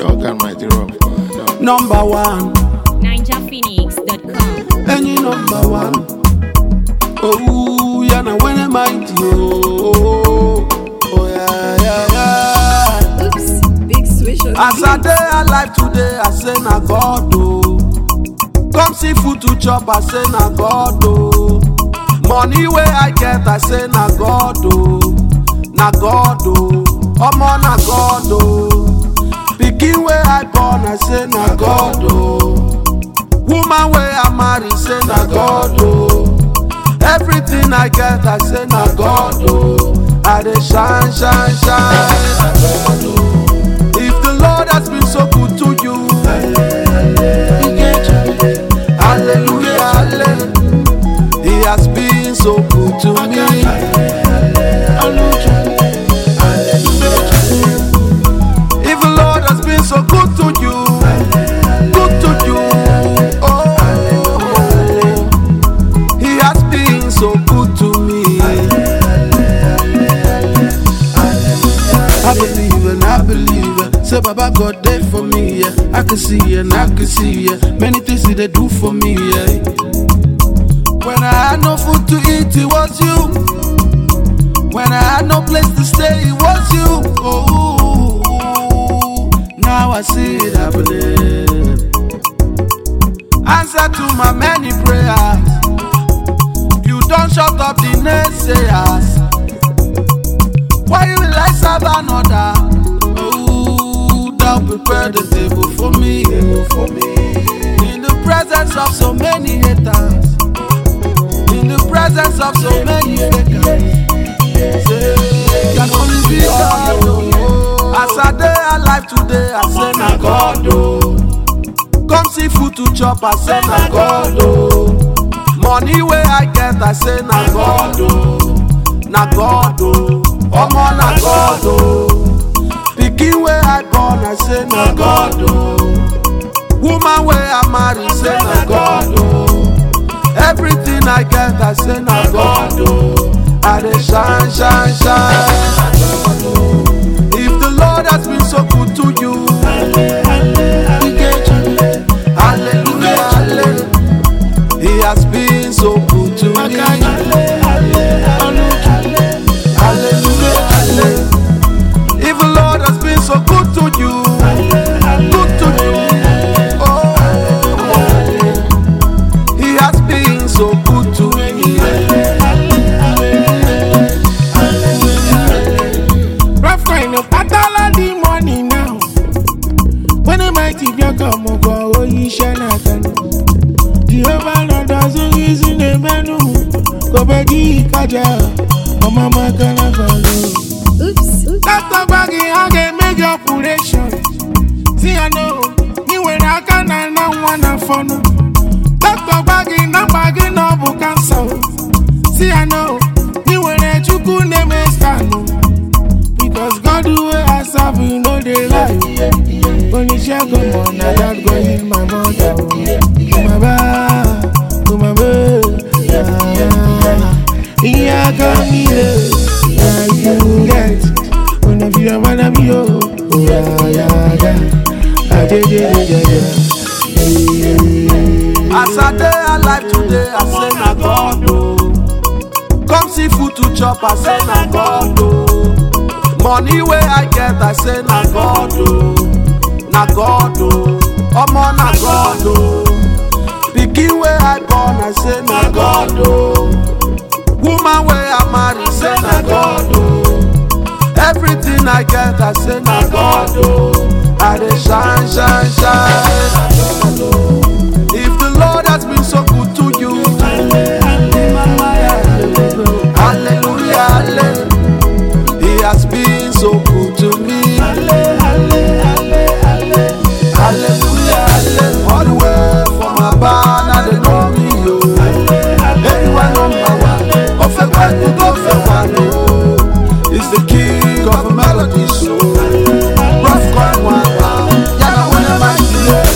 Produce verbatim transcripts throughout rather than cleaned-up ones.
Dog and mighty rough. Number one. Ninja Phoenix dot com. Any number one. Oh, yeah, now when am I mighty? Oh, oh, yeah, yeah, yeah. Oops, big switch. As I day alive today, I say na God oh. Come see food to chop, I say na God oh. Money where I get, I say na God oh. Na God oh. Omo na God oh. Pikin where I born, I say na God oh. Woman where I marry, say na God oh. Everything I get, I say na God oh. I dey shine, shine, shine. Na God oh. If the Lord has been so good to you, hallelujah, hallelujah. He has been so good to me. If the Lord has been so good to you, good to you, oh, He has been so good to me. I believe and I believe it. Say Baba God there for me, yeah. I can see and I can see, yeah. Many things that they do for me, yeah. When I had no food to eat, it was you. When I had no place to stay, it was you. Oh, now I see it happening. Answer to my many prayers. You don't shut up the naysayers. Why will I serve another? Oh, thou prepare the table for me, for me. In the presence of so many haters, in the presence of so many fakers. Say, can only be God. Oh. As I day alive today, I say na God oh. Come see food to chop, I say na God oh. Money where I get, I say na God oh. Na God oh. Omo na God oh. Pikin where I born, I say na God oh. Woman where I marry, say na God oh. Everything I get, I say na God oh. I dey shine, shine, shine. If the Lord has been so good to you, hallelujah, hallelujah. He has been so good to me. Hallelujah, hallelujah. If the Lord has been so good to you, good to you, oh, He has been so good to me. Rough kind of battle the money now. When the mighty come go, oh, you shall not know. Jehovah Lord doesn't reason the menu. Go back, Kaja. Mama gonna follow. Oops, oops. That's the baggy, I can make your operation. See, I know, me when I can, I don't wanna follow. That's the baggy, not baggy, no book cancel. See, I know, me when I took on the stand. Because God do it, I serve you, know they lie. When you share go on, I don't go in my mother. My ba, my ba, yeah. Yeah, come here, yeah, you get. When I feel man, I'm yo, oh yeah, yeah, yeah. I did it, yeah, yeah. As I day alive today, I say na God oh. Come see food to chop, I say na God oh. Money where I get, I say na God oh. Na God oh. Omo na God oh. Pikin where I born, I say na God oh. Woman where I marry, say na God oh. Everything I get, I say na God oh. I dey shine, shine, shine. If the Lord has been so good to you, hallelujah, hallelujah. He has been so good to me. Hallelujah, hallelujah. All the way from my barn, I dey know me yo. Anyone number one, of a one to go for one oh. It's the king of melody so rough coin one. Yeah, when am I here?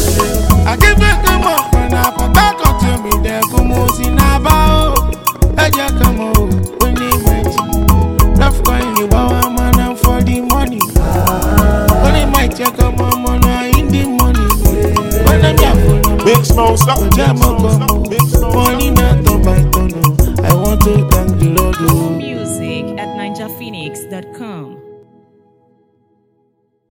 Big smoke, something. Money not on my tongue. I want to thank the Lord. Music at ninja phoenix dot com.